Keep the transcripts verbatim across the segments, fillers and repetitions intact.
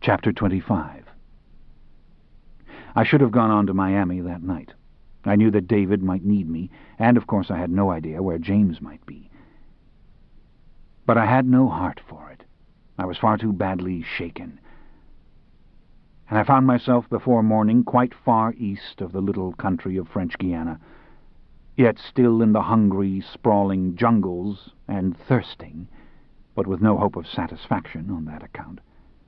Chapter twenty-five. I should have gone on to Miami that night. I knew that David might need me, and of course I had no idea where James might be. But I had no heart for it. I was far too badly shaken. And I found myself before morning quite far east of the little country of French Guiana, yet still in the hungry, sprawling jungles, and thirsting, but with no hope of satisfaction on that account.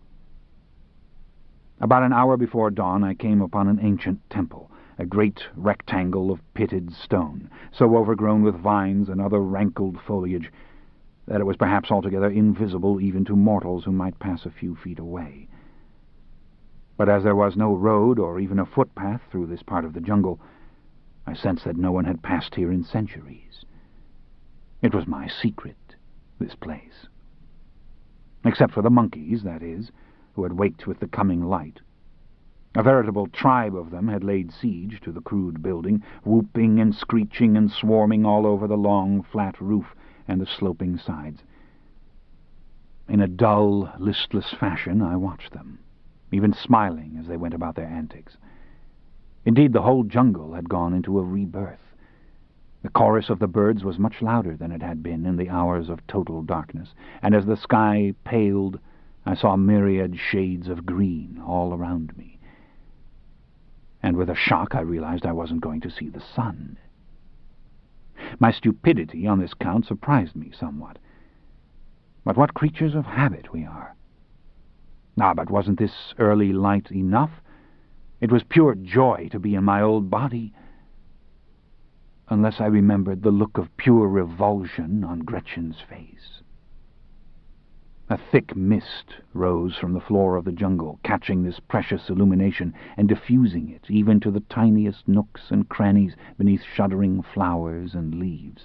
About an hour before dawn I came upon an ancient temple, a great rectangle of pitted stone, so overgrown with vines and other rankled foliage that it was perhaps altogether invisible even to mortals who might pass a few feet away. But as there was no road or even a footpath through this part of the jungle, I sensed that no one had passed here in centuries. It was my secret, this place. Except for the monkeys, that is, who had waked with the coming light. A veritable tribe of them had laid siege to the crude building, whooping and screeching and swarming all over the long, flat roof and the sloping sides. In a dull, listless fashion I watched them, even smiling as they went about their antics. Indeed, the whole jungle had gone into a rebirth. The chorus of the birds was much louder than it had been in the hours of total darkness, and as the sky paled, I saw myriad shades of green all around me. And with a shock I realized I wasn't going to see the sun. My stupidity on this count surprised me somewhat. But what creatures of habit we are! Ah, but wasn't this early light enough? It was pure joy to be in my old body, unless I remembered the look of pure revulsion on Gretchen's face. A thick mist rose from the floor of the jungle, catching this precious illumination and diffusing it even to the tiniest nooks and crannies beneath shuddering flowers and leaves.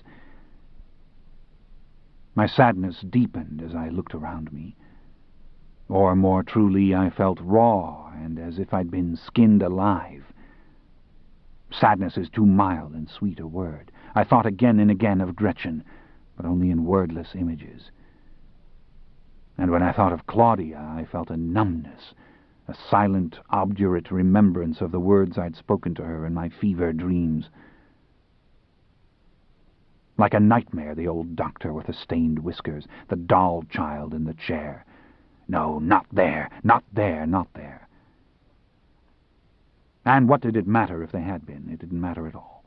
My sadness deepened as I looked around me. Or, more truly, I felt raw and as if I'd been skinned alive. Sadness is too mild and sweet a word. I thought again and again of Gretchen, but only in wordless images. And when I thought of Claudia, I felt a numbness, a silent, obdurate remembrance of the words I'd spoken to her in my fever dreams. Like a nightmare, the old doctor with the stained whiskers, the doll child in the chair. No, not there, not there, not there. And what did it matter if they had been? It didn't matter at all.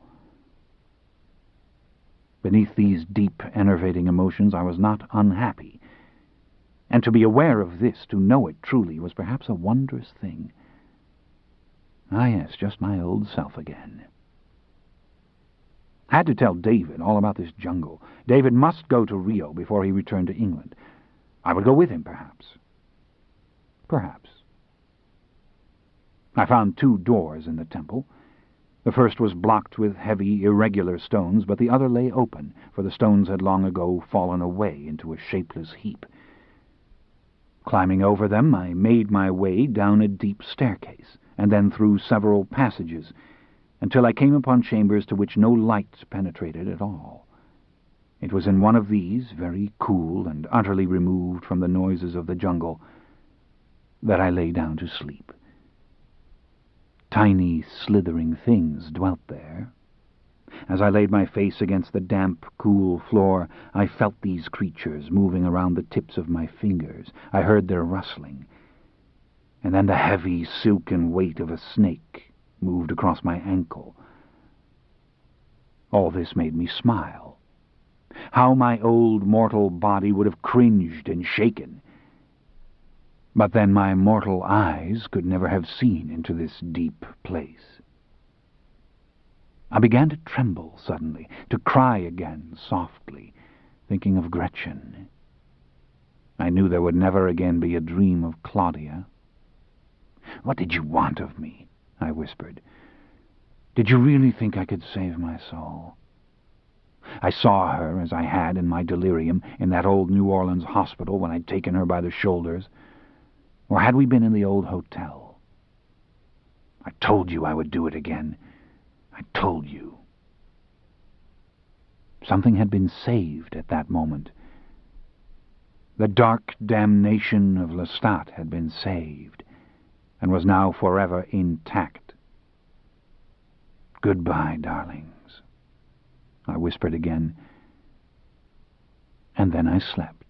Beneath these deep, enervating emotions, I was not unhappy. And to be aware of this, to know it truly, was perhaps a wondrous thing. Ah, yes, just my old self again. I had to tell David all about this jungle. David must go to Rio before he returned to England. I would go with him, perhaps. Perhaps. I found two doors in the temple. The first was blocked with heavy, irregular stones, but the other lay open, for the stones had long ago fallen away into a shapeless heap. Climbing over them, I made my way down a deep staircase, and then through several passages, until I came upon chambers to which no light penetrated at all. It was in one of these, very cool and utterly removed from the noises of the jungle, that I lay down to sleep. Tiny, slithering things dwelt there. As I laid my face against the damp, cool floor, I felt these creatures moving around the tips of my fingers. I heard their rustling. And then the heavy, silken weight of a snake moved across my ankle. All this made me smile. How my old mortal body would have cringed and shaken. But then my mortal eyes could never have seen into this deep place. I began to tremble suddenly, to cry again softly, thinking of Gretchen. I knew there would never again be a dream of Claudia. "What did you want of me?" I whispered. "Did you really think I could save my soul?" I saw her, as I had in my delirium, in that old New Orleans hospital when I'd taken her by the shoulders. Or had we been in the old hotel? I told you I would do it again. I told you. Something had been saved at that moment. The dark damnation of Lestat had been saved, and was now forever intact. "Goodbye, darlings," I whispered again, and then I slept.